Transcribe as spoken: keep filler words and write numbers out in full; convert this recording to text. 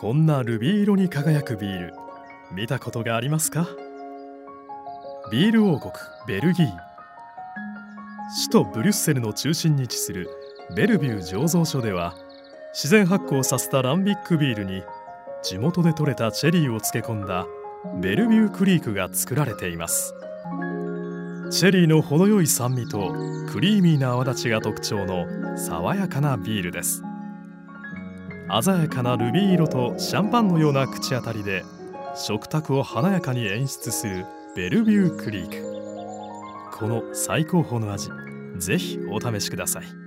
こんなルビー色に輝くビール、見たことがありますか？ビール王国ベルギー、首都ブリュッセルの中心に位置するベルビュー醸造所では、自然発酵させたランビックビールに地元で採れたチェリーを漬け込んだベルビュークリークが作られています。チェリーの程よい酸味とクリーミーな泡立ちが特徴の爽やかなビールです。鮮やかなルビー色とシャンパンのような口当たりで食卓を華やかに演出するベルビュークリーク。この最高峰の味、ぜひお試しください。